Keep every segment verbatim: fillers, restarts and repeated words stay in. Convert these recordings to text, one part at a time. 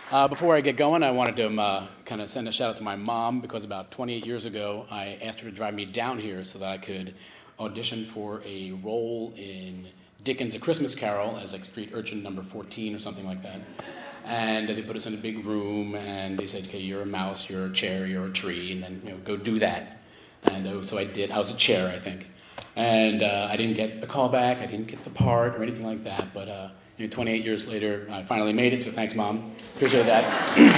Uh, before I get going, I wanted to uh, kind of send a shout out to my mom because about twenty-eight years ago, I asked her to drive me down here so that I could audition for a role in Dickens' A Christmas Carol as like street urchin number fourteen or something like that. And they put us in a big room, and they said, okay, you're a mouse, you're a chair, you're a tree, and then, you know, go do that. And uh, so I did. I was a chair, I think. And uh, I didn't get a call back, I didn't get the part or anything like that, but uh, you know, twenty-eight years later, I finally made it, so thanks, Mom. Appreciate that.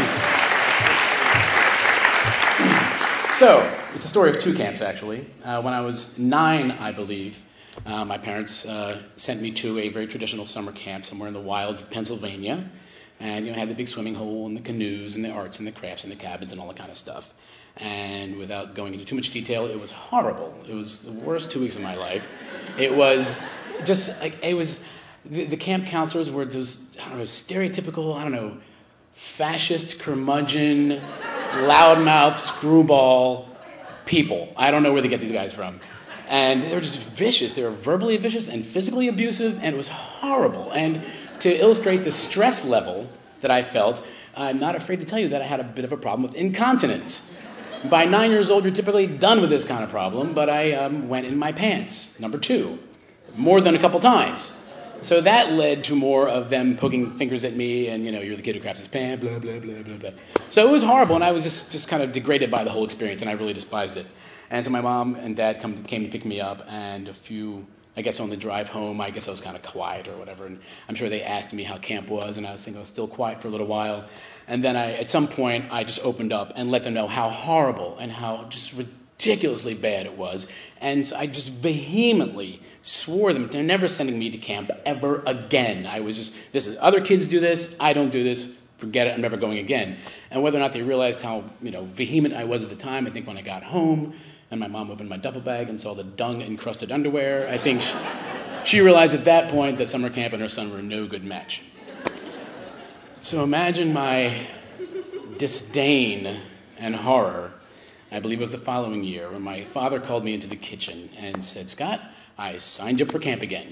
So, it's a story of two camps, actually. Uh, when I was nine, I believe, uh, my parents uh, sent me to a very traditional summer camp somewhere in the wilds of Pennsylvania. And, you know, had the big swimming hole and the canoes and the arts and the crafts and the cabins and all that kind of stuff. And without going into too much detail, it was horrible. It was the worst two weeks of my life. It was just, like, it was, the, the camp counselors were those, I don't know, stereotypical, I don't know, fascist, curmudgeon, loudmouth, screwball people. I don't know where they get these guys from. And they were just vicious. They were verbally vicious and physically abusive, and it was horrible. And to illustrate the stress level that I felt, I'm not afraid to tell you that I had a bit of a problem with incontinence. By nine years old, you're typically done with this kind of problem, but I um, went in my pants, number two, more than a couple times. So that led to more of them poking fingers at me, and, you know, you're the kid who craps his pants, blah, blah, blah, blah, blah. So it was horrible, and I was just, just kind of degraded by the whole experience, and I really despised it. And so my mom and dad come, came to pick me up, and a few... I guess on the drive home, I guess I was kind of quiet or whatever, and I'm sure they asked me how camp was, and I was thinking I was still quiet for a little while. And then I, at some point, I just opened up and let them know how horrible and how just ridiculously bad it was. And I just vehemently swore them they're never sending me to camp ever again. I was just, this is, other kids do this, I don't do this, forget it, I'm never going again. And whether or not they realized how, you know, vehement I was at the time, I think when I got home, and my mom opened my duffel bag and saw the dung-encrusted underwear, I think she, she realized at that point that summer camp and her son were no good match. So imagine my disdain and horror, I believe it was the following year, when my father called me into the kitchen and said, Scott, I signed you up for camp again.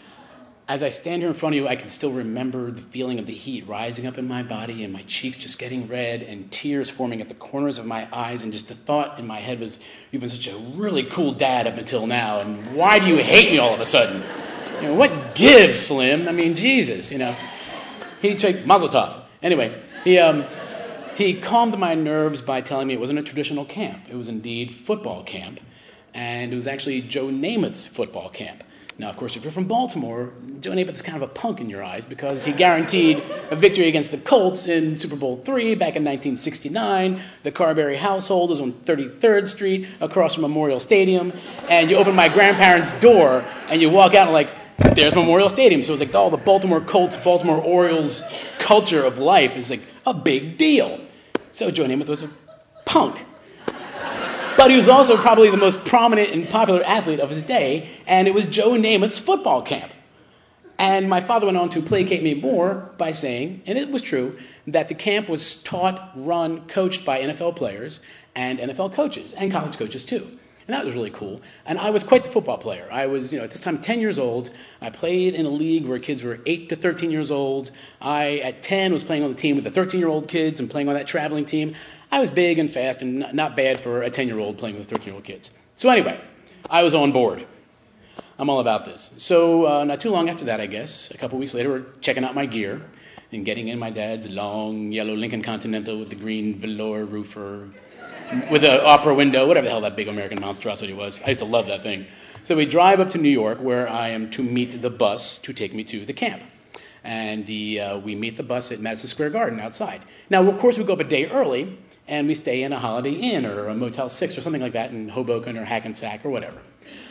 As I stand here in front of you, I can still remember the feeling of the heat rising up in my body and my cheeks just getting red and tears forming at the corners of my eyes, and just the thought in my head was, you've been such a really cool dad up until now, and why do you hate me all of a sudden? You know, what gives, Slim? I mean, Jesus, you know. He'd say, Mazel Tov. Anyway, he, um, he calmed my nerves by telling me it wasn't a traditional camp. It was indeed football camp, and it was actually Joe Namath's football camp. Now, of course, if you're from Baltimore, Joe Namath is kind of a punk in your eyes because he guaranteed a victory against the Colts in Super Bowl three back in nineteen sixty-nine. The Carberry household was on thirty-third Street across from Memorial Stadium. And you open my grandparents' door and you walk out and like, there's Memorial Stadium. So it's like all the Baltimore Colts, Baltimore Orioles culture of life is like a big deal. So Joe Namath was a punk. But he was also probably the most prominent and popular athlete of his day, and it was Joe Namath's football camp. And my father went on to placate me more by saying, and it was true, that the camp was taught, run, coached by N F L players and N F L coaches, and college coaches too. And that was really cool. And I was quite the football player. I was, you know, at this time ten years old. I played in a league where kids were eight to thirteen years old. I, at ten, was playing on the team with the thirteen-year-old kids and playing on that traveling team. I was big and fast and not bad for a ten-year-old playing with thirteen-year-old kids. So anyway, I was on board. I'm all about this. So uh, not too long after that, I guess, a couple weeks later, we're checking out my gear and getting in my dad's long yellow Lincoln Continental with the green velour roofer, with an opera window, whatever the hell that big American monstrosity was. I used to love that thing. So we drive up to New York, where I am to meet the bus to take me to the camp. And the uh, we meet the bus at Madison Square Garden outside. Now, of course, we go up a day early, and we stay in a Holiday Inn or a Motel six or something like that in Hoboken or Hackensack or whatever.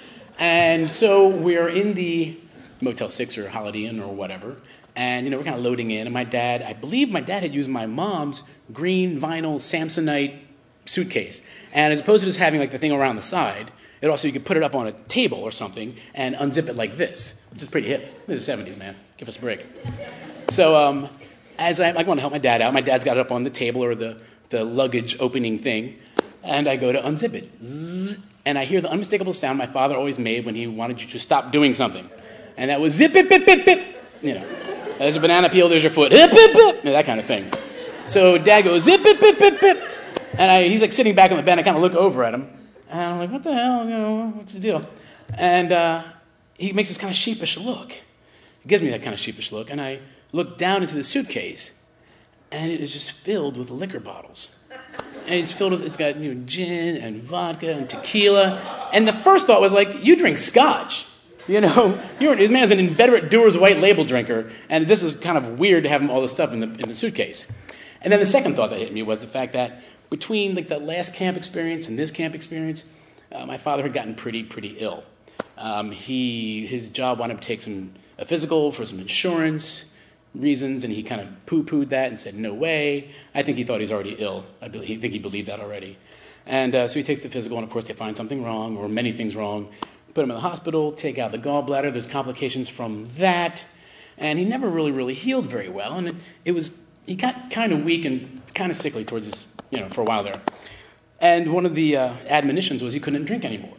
And so we're in the Motel six or Holiday Inn or whatever, and, you know, we're kind of loading in, and my dad, I believe my dad had used my mom's green vinyl Samsonite suitcase. And as opposed to just having, like, the thing around the side, it also, you could put it up on a table or something and unzip it like this, which is pretty hip. This is the seventies, man. Give us a break. So um, as I, I want to help my dad out, my dad's got it up on the table or the the luggage opening thing, and I go to unzip it. Zzz, and I hear the unmistakable sound my father always made when he wanted you to stop doing something. And that was zip, bip, bip, bip, bip. You know, there's a banana peel, there's your foot. Hip, hip, hip. You know, that kind of thing. So Dad goes, zip, bip, bip, bip, bip. And I, he's like sitting back on the bed. I kind of look over at him. And I'm like, what the hell? You know, what's the deal? And uh, he makes this kind of sheepish look. He gives me that kind of sheepish look. And I look down into the suitcase. And it is just filled with liquor bottles. And it's filled with, it's got you know, gin and vodka and tequila. And the first thought was like, you drink scotch. You know, you're, this man's an inveterate Dewar's White Label drinker. And this is kind of weird to have him all this stuff in the, in the suitcase. And then the second thought that hit me was the fact that between like that last camp experience and this camp experience, uh, my father had gotten pretty, pretty ill. Um, he, his job wanted to take some a physical for some insurance reasons, and he kind of poo-pooed that and said, no way. I think he thought he was already ill. I be- think he believed that already. And uh, so he takes the physical, and of course they find something wrong, or many things wrong, put him in the hospital, take out the gallbladder. There's complications from that. And he never really, really healed very well. And it, it was, he got kind of weak and kind of sickly towards his, you know, for a while there. And one of the uh, admonitions was he couldn't drink anymore.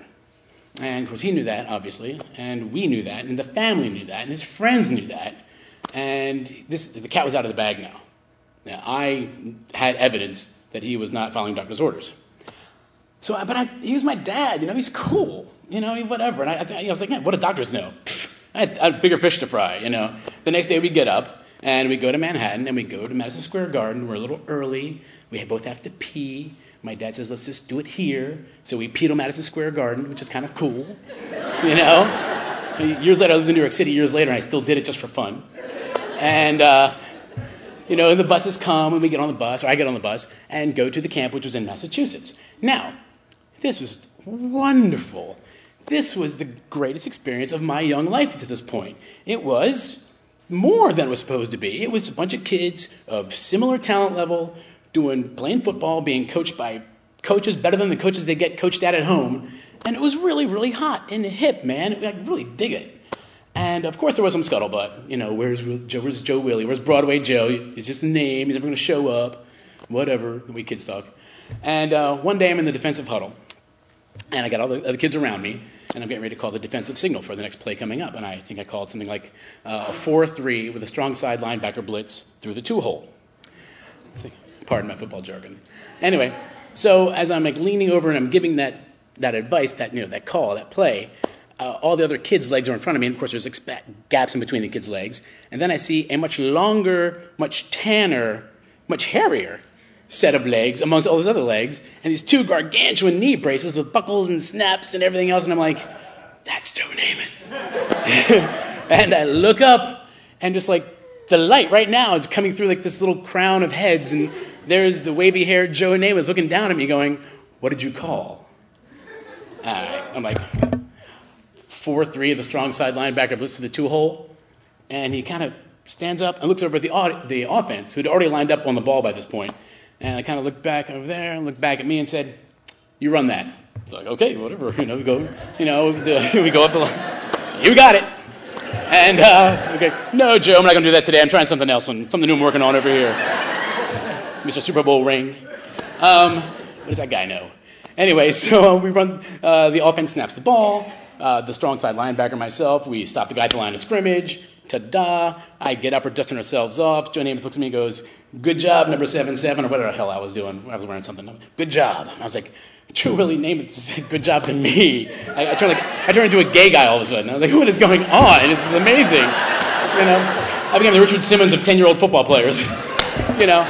And of course he knew that, obviously, and we knew that, and the family knew that, and his friends knew that. And this, the cat was out of the bag now. Now, I had evidence that he was not following doctor's orders. So, but I, he was my dad, you know, he's cool, you know, whatever. And I, I was like, yeah, what do doctors know? I had, I had bigger fish to fry, you know. The next day we get up, and we go to Manhattan, and we go to Madison Square Garden. We're a little early. We both have to pee. My dad says, let's just do it here. So we peed on Madison Square Garden, which is kind of cool, you know. Years later, I lived in New York City years later, and I still did it just for fun. And, uh, you know, the buses come, and we get on the bus, or I get on the bus, and go to the camp, which was in Massachusetts. Now, this was wonderful. This was the greatest experience of my young life to this point. It was more than it was supposed to be. It was a bunch of kids of similar talent level doing playing football, being coached by coaches better than the coaches they get coached at at home. And it was really, really hot and hip, man. I really dig it. And, of course, there was some scuttlebutt. You know, where's Joe, where's Joe Willie? Where's Broadway Joe? He's just a name. He's never going to show up. Whatever. We kids talk. And uh, one day I'm in the defensive huddle. And I got all the other kids around me. And I'm getting ready to call the defensive signal for the next play coming up. And I think I called something like uh, a four three with a strong side linebacker blitz through the two-hole. Pardon my football jargon. Anyway, so as I'm like leaning over and I'm giving that, that advice, that you know that call, that play, uh, all the other kids' legs are in front of me. And of course, there's expa- gaps in between the kids' legs. And then I see a much longer, much tanner, much hairier set of legs amongst all those other legs, and these two gargantuan knee braces with buckles and snaps and everything else. And I'm like, that's Joe Namath. And I look up, and just like the light right now is coming through like this little crown of heads, and there's the wavy-haired Joe Namath looking down at me going, what did you call? All right. I'm like, four three of the strong side linebacker blitz to the two-hole, and he kind of stands up and looks over at the, the offense, who had already lined up on the ball by this point. And I kind of looked back over there and looked back at me and said, you run that. It's like, okay, whatever. You know, we go, you know, the, we go up the line. You got it. And, uh, okay, no, Joe, I'm not going to do that today. I'm trying something else, something new I'm working on over here. Mister Super Bowl ring. Um, what does that guy know? Anyway, so we run, uh, the offense snaps the ball. Uh, the strong side linebacker, myself, we stop the guy at the line of scrimmage. Ta-da. I get up, we're dusting ourselves off. Joe Namath looks at me and goes, good job, number seven seven, or whatever the hell I was doing. I was wearing something. Good job. I was like, Joe Willie Namath said good job to me. I, I, turned like, I turned into a gay guy all of a sudden. I was like, what is going on? This is amazing. You know, I became the Richard Simmons of ten-year-old football players. You know.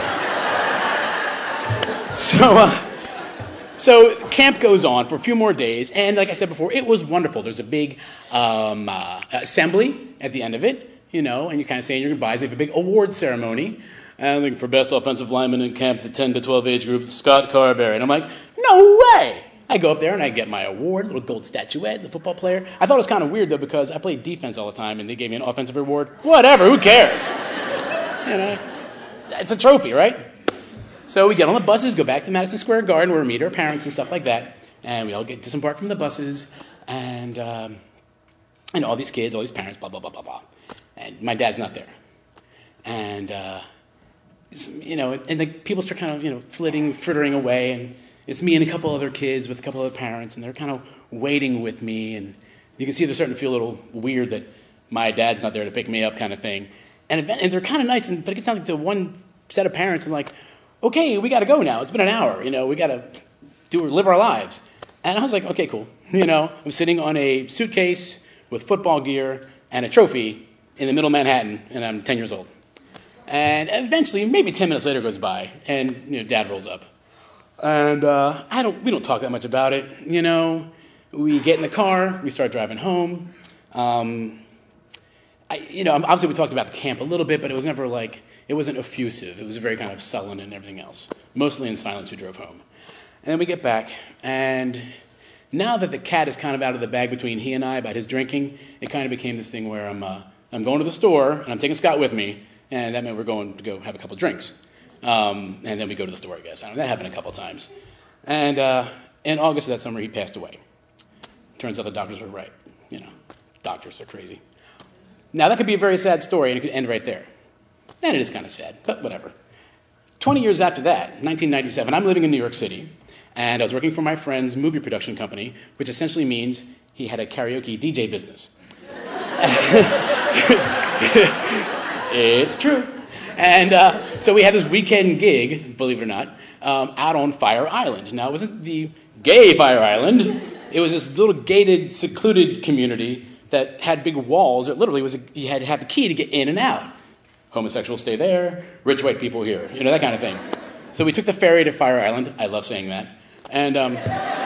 So, uh, so camp goes on for a few more days, and like I said before, it was wonderful. There's a big um, uh, assembly at the end of it, you know, and you're kind of saying your goodbyes. They have a big award ceremony. And looking for best offensive lineman in camp, the ten to twelve age group, Scott Carberry. And I'm like, no way! I go up there and I get my award, little gold statuette, the football player. I thought it was kind of weird, though, because I played defense all the time, and they gave me an offensive award. Whatever, who cares? You know, it's a trophy, right? So we get on the buses, go back to Madison Square Garden, where we meet our parents and stuff like that. And we all get disembarked from the buses, and um, and all these kids, all these parents, blah, blah, blah, blah, blah. And my dad's not there. And, uh, you know, and the people start kind of, you know, flitting, frittering away, and it's me and a couple other kids with a couple other parents, and they're kind of waiting with me, and you can see they're starting to feel a little weird that my dad's not there to pick me up kind of thing. And, and they're kind of nice, and, but it gets down to one set of parents and like, okay, we got to go now. It's been an hour. You know, we got to do live our lives. And I was like, okay, cool. You know, I'm sitting on a suitcase with football gear and a trophy in the middle of Manhattan, and I'm ten years old. And eventually, maybe ten minutes later goes by, and you know, Dad rolls up. And uh, I don't. we don't talk that much about it. You know, we get in the car, we start driving home. Um, I, you know, obviously we talked about the camp a little bit, but it was never like, it wasn't effusive. It was very kind of sullen and everything else. Mostly in silence we drove home. And then we get back, and now that the cat is kind of out of the bag between he and I about his drinking, it kind of became this thing where I'm uh, I'm going to the store, and I'm taking Scott with me, and that meant we're going to go have a couple drinks. Um, and then we go to the store, I guess. I don't know, that happened a couple times. And uh, in August of that summer, he passed away. Turns out the doctors were right. You know, doctors are crazy. Now, that could be a very sad story, and it could end right there. And it is kind of sad, but whatever. twenty years after that, nineteen ninety-seven, I'm living in New York City, and I was working for my friend's movie production company, which essentially means he had a karaoke D J business. It's true. And uh, so we had this weekend gig, believe it or not, um, out on Fire Island. Now, it wasn't the gay Fire Island. It was this little gated, secluded community that had big walls. It literally was, a, you had to have the key to get in and out. Homosexuals stay there, rich white people here, you know, that kind of thing. So we took the ferry to Fire Island. I love saying that. And, um...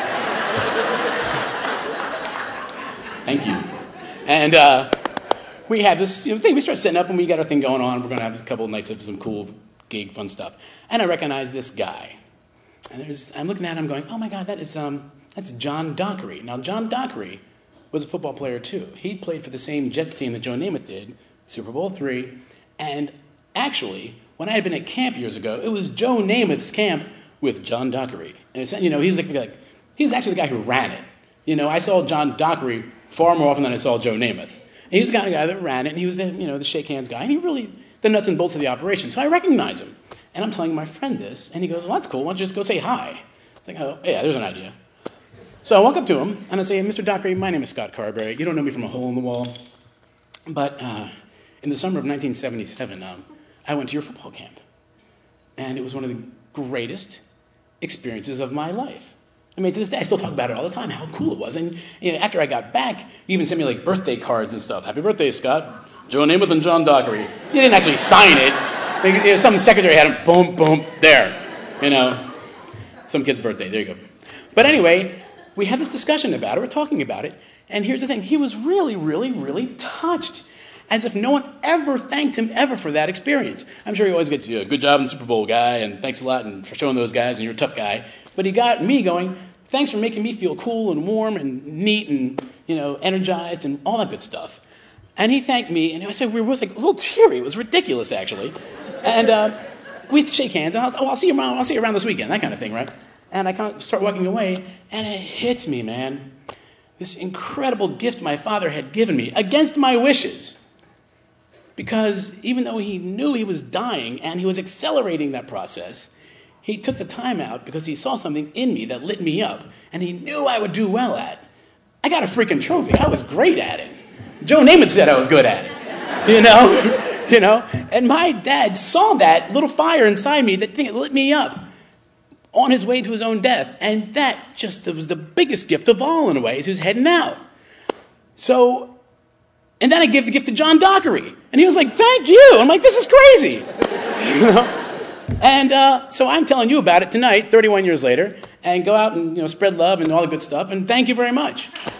thank you. And, uh... we have this you know, thing. We start setting up, and we got our thing going on. We're going to have a couple of nights of some cool gig, fun stuff. And I recognize this guy. And there's, I'm looking at him going, oh, my God, that is um, that's John Dockery. Now, John Dockery was a football player, too. He played for the same Jets team that Joe Namath did, Super Bowl three. And actually, when I had been at camp years ago, it was Joe Namath's camp with John Dockery. And it's, you know, he was like, like, he's actually the guy who ran it. You know, I saw John Dockery far more often than I saw Joe Namath. And he was the kind of guy that ran it, and he was the, you know, the shake hands guy, and he really, the nuts and bolts of the operation. So I recognize him. And I'm telling my friend this, and he goes, well, that's cool. Why don't you just go say hi? It's like, oh, yeah, there's an idea. So I walk up to him, and I say, Mister Dockery, my name is Scott Carberry. You don't know me from a hole in the wall. But uh, in the summer of nineteen seventy-seven, um, I went to your football camp. And it was one of the greatest experiences of my life. I mean, to this day, I still talk about it all the time, how cool it was. And you know, after I got back, you even sent me like birthday cards and stuff. Happy birthday, Scott. Joe Namath and John Dockery. You didn't actually sign it. Like, you know, some secretary had him, boom, boom, there. You know, some kid's birthday. There you go. But anyway, we had this discussion about it. We're talking about it. And here's the thing. He was really, really, really touched. As if no one ever thanked him ever for that experience. I'm sure he always gets, you know, good job in the Super Bowl, guy, and thanks a lot and for showing those guys, and you're a tough guy. But he got me going, thanks for making me feel cool and warm and neat and, you know, energized and all that good stuff. And he thanked me, and I said we were both like a little teary. It was ridiculous, actually. And uh, we'd shake hands, and I was, oh, I'll see you around. I'll see you around this weekend, that kind of thing, right? And I kind of start walking away, and it hits me, man. This incredible gift my father had given me against my wishes. Because even though he knew he was dying and he was accelerating that process, he took the time out because he saw something in me that lit me up, and he knew I would do well at. I got a freaking trophy. I was great at it. Joe Namath said I was good at it. You know? You know? And my dad saw that little fire inside me, that thing that lit me up on his way to his own death. And that just was the biggest gift of all in a way, as he was heading out. So, and then I gave the gift to John Dockery. And he was like, thank you. I'm like, this is crazy. You know? And uh, so I'm telling you about it tonight, thirty-one years later, and go out and, you know, spread love and all the good stuff, and thank you very much.